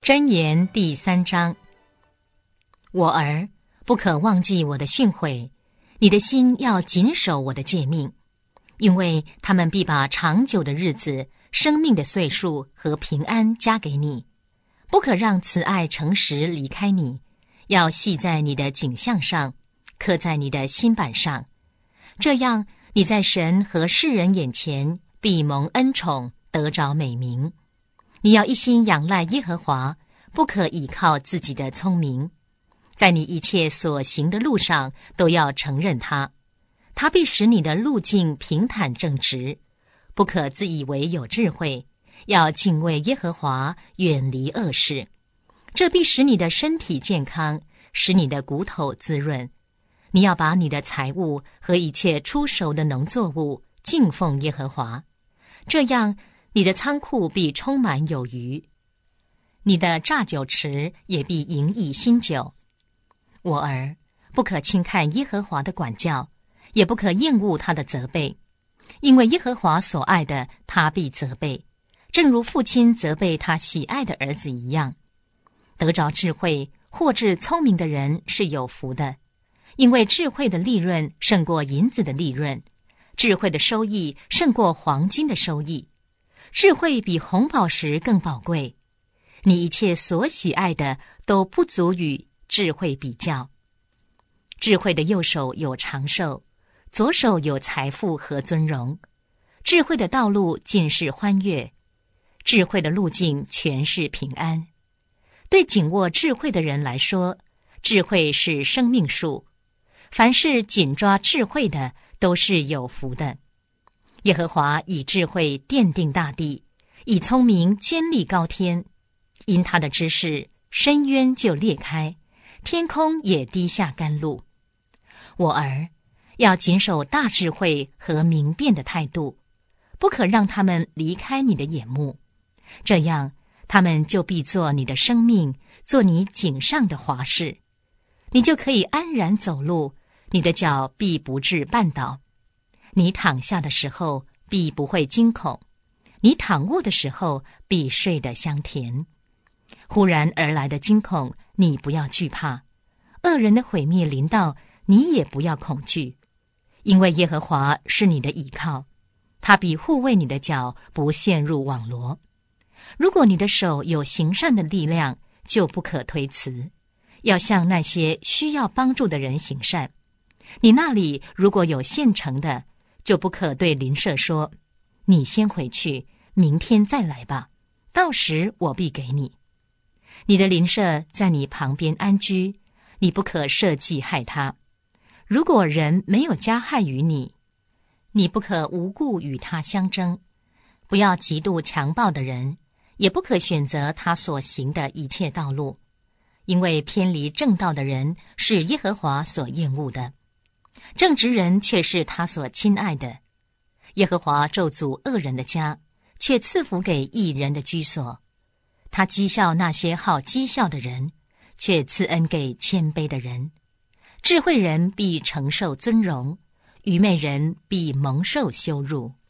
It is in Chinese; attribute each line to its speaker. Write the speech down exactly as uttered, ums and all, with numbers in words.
Speaker 1: 箴言第三章，我儿，不可忘记我的训诲，你的心要谨守我的诫命，因为他们必把长久的日子、生命的岁数和平安加给你。不可让慈爱诚实离开你，要系在你的颈项上，刻在你的心板上。这样，你在神和世人眼前必蒙恩宠，得着美名。你要一心仰赖耶和华，不可倚靠自己的聪明。在你一切所行的路上，都要承认他。他必使你的路径平坦正直。不可自以为有智慧，要敬畏耶和华，远离恶事。这必使你的身体健康，使你的骨头滋润。你要把你的财物和一切出熟的农作物敬奉耶和华，这样你的仓库必充满有余，你的榨酒池也必盈溢新酒。我儿，不可轻看耶和华的管教，也不可厌恶他的责备，因为耶和华所爱的，他必责备，正如父亲责备他喜爱的儿子一样。得着智慧、获致聪明的人是有福的，因为智慧的利润胜过银子的利润，智慧的收益胜过黄金的收益。智慧比红宝石更宝贵，你一切所喜爱的都不足与智慧比较。智慧的右手有长寿，左手有财富和尊荣。智慧的道路尽是欢悦，智慧的路径全是平安。对紧握智慧的人来说，智慧是生命树，凡是紧抓智慧的都是有福的。耶和华以智慧奠定大地，以聪明坚立高天。因他的知识，深渊就裂开，天空也滴下甘露。我儿，要谨守大智慧和明辨的态度，不可让他们离开你的眼目，这样他们就必做你的生命，做你颈上的华饰。你就可以安然走路，你的脚必不致绊倒。你躺下的时候必不会惊恐，你躺卧的时候必睡得香甜。忽然而来的惊恐，你不要惧怕；恶人的毁灭临到，你也不要恐惧。因为耶和华是你的依靠，他必护卫你的脚不陷入网罗。如果你的手有行善的力量，就不可推辞，要向那些需要帮助的人行善。你那里如果有现成的，就不可对邻舍说，你先回去，明天再来吧，到时我必给你。你的邻舍在你旁边安居，你不可设计害他。如果人没有加害于你，你不可无故与他相争。不要嫉妒强暴的人，也不可选择他所行的一切道路，因为偏离正道的人是耶和华所厌恶的，正直人却是他所亲爱的。耶和华咒诅恶人的家，却赐福给义人的居所。他讥笑那些好讥笑的人，却赐恩给谦卑的人。智慧人必承受尊荣，愚昧人必蒙受羞辱。